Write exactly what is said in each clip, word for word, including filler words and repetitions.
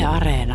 Areena.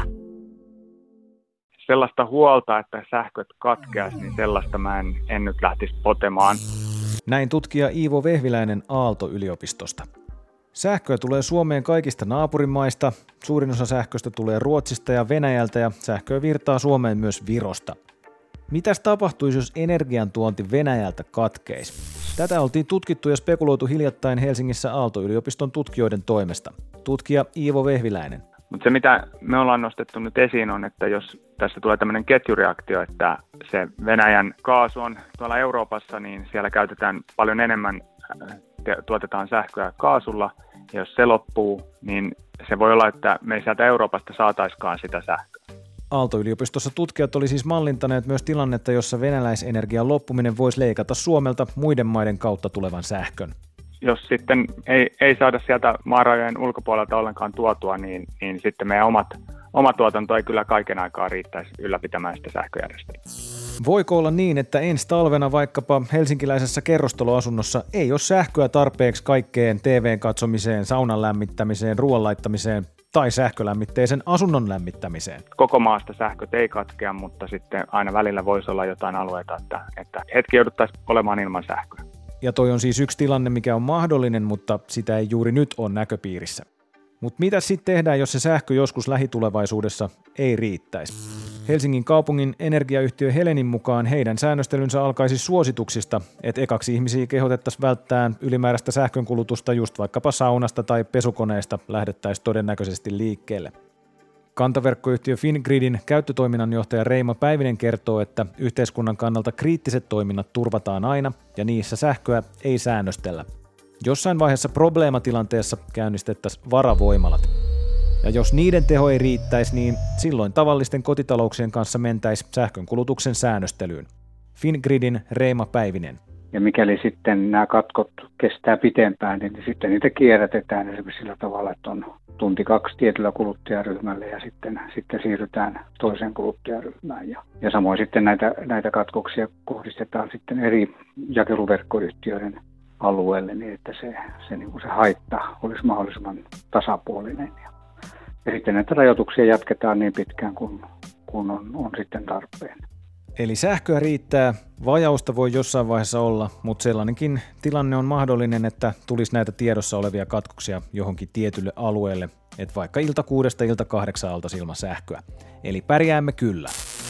Sellaista huolta, että sähköt katkeaisi, niin sellaista mä en, en nyt lähtisi potemaan. Näin tutkija Iivo Vehviläinen Aalto-yliopistosta. Sähköä tulee Suomeen kaikista naapurimaista, suurin osa sähköstä tulee Ruotsista ja Venäjältä ja sähköä virtaa Suomeen myös Virosta. Mitäs tapahtuisi, jos energiantuonti Venäjältä katkeisi? Tätä oltiin tutkittu ja spekuloitu hiljattain Helsingissä Aalto-yliopiston tutkijoiden toimesta. Tutkija Iivo Vehviläinen. Mutta se, mitä me ollaan nostettu nyt esiin, on, että jos tässä tulee tämmöinen ketjureaktio, että se Venäjän kaasu on tuolla Euroopassa, niin siellä käytetään paljon enemmän, tuotetaan sähköä kaasulla, ja jos se loppuu, niin se voi olla, että me ei sieltä Euroopasta saataiskaan sitä sähköä. Aalto-yliopistossa tutkijat oli siis mallintaneet myös tilannetta, jossa venäläisenergian loppuminen voisi leikata Suomelta muiden maiden kautta tulevan sähkön. Jos sitten ei, ei saada sieltä maarajojen ulkopuolelta ollenkaan tuotua, niin, niin sitten meidän omat, oma tuotanto ei kyllä kaiken aikaa riittäisi ylläpitämään sitä sähköjärjestelmää. Voiko olla niin, että ensi talvena vaikkapa helsinkiläisessä kerrostaloasunnossa ei ole sähköä tarpeeksi kaikkeen T V:n katsomiseen, saunan lämmittämiseen, ruoan laittamiseen tai sähkölämmitteisen asunnon lämmittämiseen? Koko maasta sähköt ei katkea, mutta sitten aina välillä voisi olla jotain alueita, että, että hetki jouduttaisiin olemaan ilman sähköä. Ja toi on siis yksi tilanne, mikä on mahdollinen, mutta sitä ei juuri nyt ole näköpiirissä. Mutta mitä sitten tehdään, jos se sähkö joskus lähitulevaisuudessa ei riittäisi? Helsingin kaupungin energiayhtiö Helenin mukaan heidän säännöstelynsä alkaisi suosituksista, että ekaksi ihmisiä kehotettaisiin välttämään ylimääräistä sähkönkulutusta just vaikkapa saunasta tai pesukoneesta lähdettäisiin todennäköisesti liikkeelle. Kantaverkkoyhtiö Fingridin käyttötoiminnanjohtaja Reima Päivinen kertoo, että yhteiskunnan kannalta kriittiset toiminnat turvataan aina ja niissä sähköä ei säännöstellä. Jossain vaiheessa probleematilanteessa käynnistettäisiin varavoimalat. Ja jos niiden teho ei riittäisi, niin silloin tavallisten kotitalouksien kanssa mentäisi sähkönkulutuksen säännöstelyyn. Fingridin Reima Päivinen. Ja mikäli sitten nämä katkot kestää pitempään, niin sitten niitä kierrätetään esimerkiksi sillä tavalla, että on tunti kaksi tietyllä kuluttajaryhmällä ja sitten, sitten siirrytään toiseen kuluttajaryhmään. Ja, ja samoin sitten näitä, näitä katkoksia kohdistetaan sitten eri jakeluverkkoyhtiöiden alueelle niin, että se, se, niin kuin se haitta olisi mahdollisimman tasapuolinen. Ja, ja sitten näitä rajoituksia jatketaan niin pitkään kuin, kuin on, on sitten tarpeen. Eli sähköä riittää, vajausta voi jossain vaiheessa olla, mutta sellainenkin tilanne on mahdollinen, että tulisi näitä tiedossa olevia katkoksia johonkin tietylle alueelle, että vaikka ilta kuudesta ilta kahdeksaan oltaisiin ilman sähköä. Eli pärjäämme kyllä.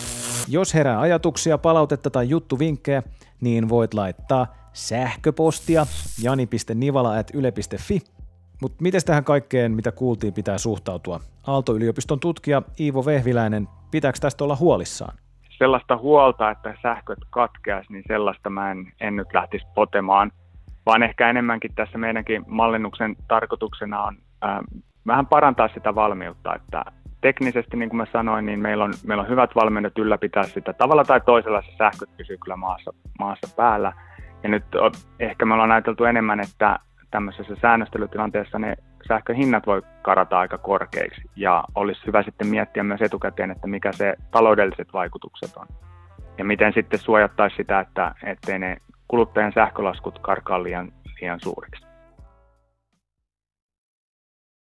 Jos herää ajatuksia, palautetta tai juttuvinkkejä, niin voit laittaa sähköpostia jani piste nivala ät yle piste fi. Mutta miten tähän kaikkeen, mitä kuultiin, pitää suhtautua? Aalto-yliopiston tutkija Iivo Vehviläinen, pitääkö tästä olla huolissaan? Sellaista huolta, että sähköt katkeaisi, niin sellaista mä en, en nyt lähtisi potemaan, vaan ehkä enemmänkin tässä meidänkin mallinnuksen tarkoituksena on äh, vähän parantaa sitä valmiutta, että teknisesti, niin kuin mä sanoin, niin meillä on, meillä on hyvät valmiudet ylläpitää sitä. Tavalla tai toisella se sähköt pysyy kyllä maassa, maassa päällä. Ja nyt on, ehkä me ollaan ajateltu enemmän, että tämmöisessä säännöstelytilanteessa ne sähköhinnat voi karata aika korkeiksi. Ja olisi hyvä sitten miettiä myös etukäteen, että mikä se taloudelliset vaikutukset on. Ja miten sitten suojattaisiin sitä, että ettei ne kuluttajan sähkölaskut karkaa liian, liian suuriksi.